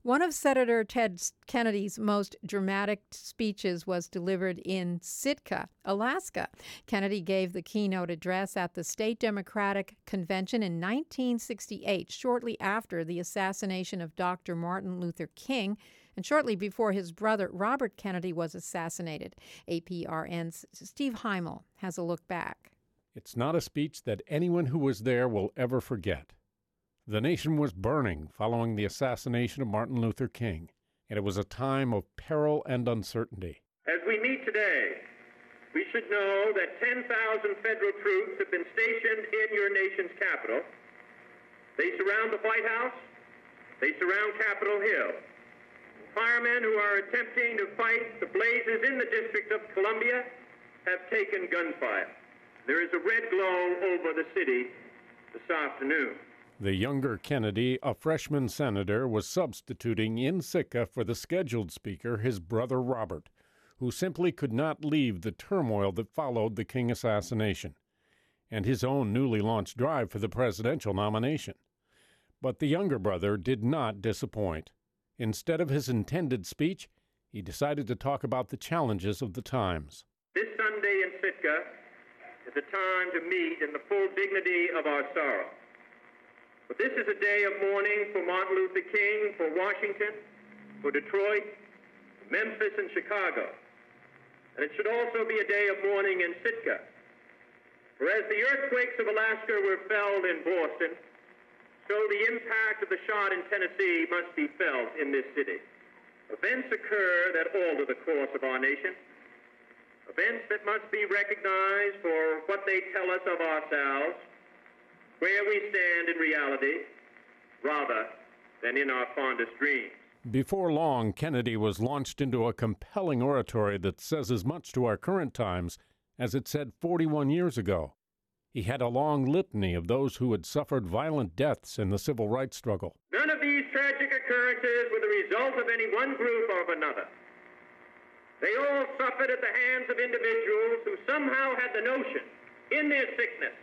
One of Senator Ted Kennedy's most dramatic speeches was delivered in Sitka, Alaska. Kennedy gave the keynote address at the State Democratic Convention in 1968, shortly after the assassination of Dr. Martin Luther King and shortly before his brother Robert Kennedy was assassinated. APRN's Steve Heimel has a look back. It's not a speech that anyone who was there will ever forget. The nation was burning following the assassination of Martin Luther King, and it was a time of peril and uncertainty. As we meet today, we should know that 10,000 federal troops have been stationed in your nation's capital. They surround the White House. They surround Capitol Hill. Firemen who are attempting to fight the blazes in the District of Columbia have taken gunfire. There is a red glow over the city this afternoon. The younger Kennedy, a freshman senator, was substituting in Sitka for the scheduled speaker, his brother Robert, who simply could not leave the turmoil that followed the King assassination and his own newly launched drive for the presidential nomination. But the younger brother did not disappoint. Instead of his intended speech, he decided to talk about the challenges of the times. This Sunday in Sitka is a time to meet in the full dignity of our sorrow. But this is a day of mourning for Martin Luther King, for Washington, for Detroit, Memphis, and Chicago. And it should also be a day of mourning in Sitka. For as the earthquakes of Alaska were felt in Boston, so the impact of the shot in Tennessee must be felt in this city. Events occur that alter the course of our nation. Events that must be recognized for what they tell us of ourselves, where we stand in reality, rather than in our fondest dreams. Before long, Kennedy was launched into a compelling oratory that says as much to our current times as it said 41 years ago. He had a long litany of those who had suffered violent deaths in the civil rights struggle. None of these tragic occurrences were the result of any one group or of another. They all suffered at the hands of individuals who somehow had the notion, in their sickness,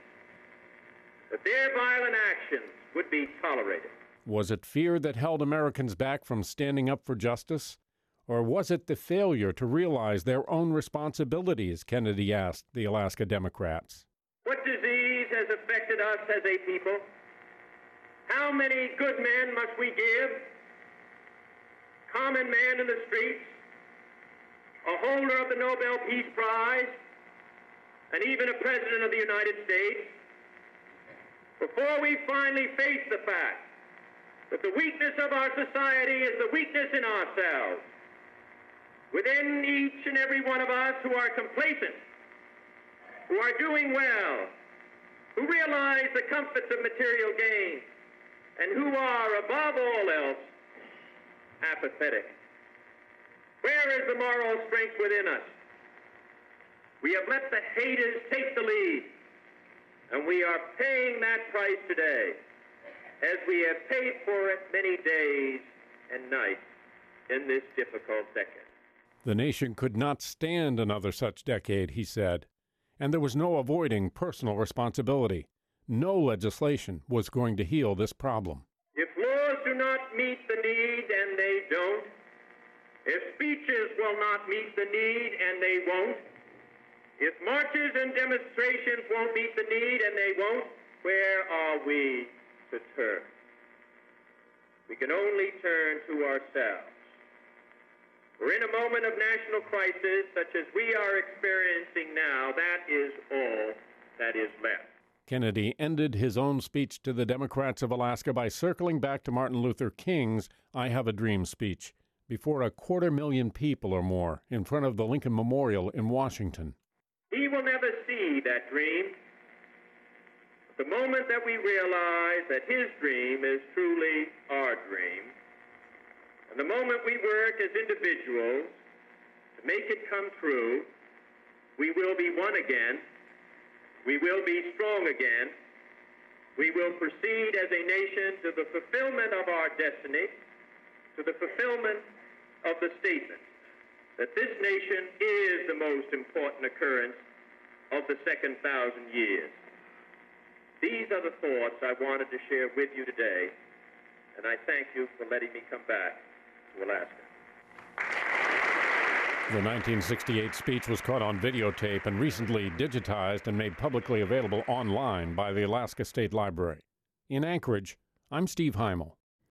that their violent actions would be tolerated. Was it fear that held Americans back from standing up for justice? Or was it the failure to realize their own responsibilities, Kennedy asked the Alaska Democrats. What disease has affected us as a people? How many good men must we give? Common man in the streets, a holder of the Nobel Peace Prize, and even a president of the United States, before we finally face the fact that the weakness of our society is the weakness in ourselves. Within each and every one of us who are complacent, who are doing well, who realize the comforts of material gain, and who are, above all else, apathetic. Where is the moral strength within us? We have let the haters take the lead, and we are paying that price today, as we have paid for it many days and nights in this difficult decade. The nation could not stand another such decade, he said, and there was no avoiding personal responsibility. No legislation was going to heal this problem. If laws do not meet the need, and they don't, if speeches will not meet the need, and they won't, if marches and demonstrations won't meet the need, and they won't, where are we to turn? We can only turn to ourselves. We're in a moment of national crisis such as we are experiencing now. That is all that is left. Kennedy ended his own speech to the Democrats of Alaska by circling back to Martin Luther King's I Have a Dream speech before 250,000 people or more in front of the Lincoln Memorial in Washington. He will never see that dream. The moment that we realize that his dream is truly our dream, and the moment we work as individuals to make it come true, we will be one again. We will be strong again. We will proceed as a nation to the fulfillment of our destiny, to the fulfillment of the statement that this nation is the most important occurrence of the second 1,000 years. These are the thoughts I wanted to share with you today, and I thank you for letting me come back to Alaska. The 1968 speech was caught on videotape and recently digitized and made publicly available online by the Alaska State Library. In Anchorage, I'm Steve Heimel.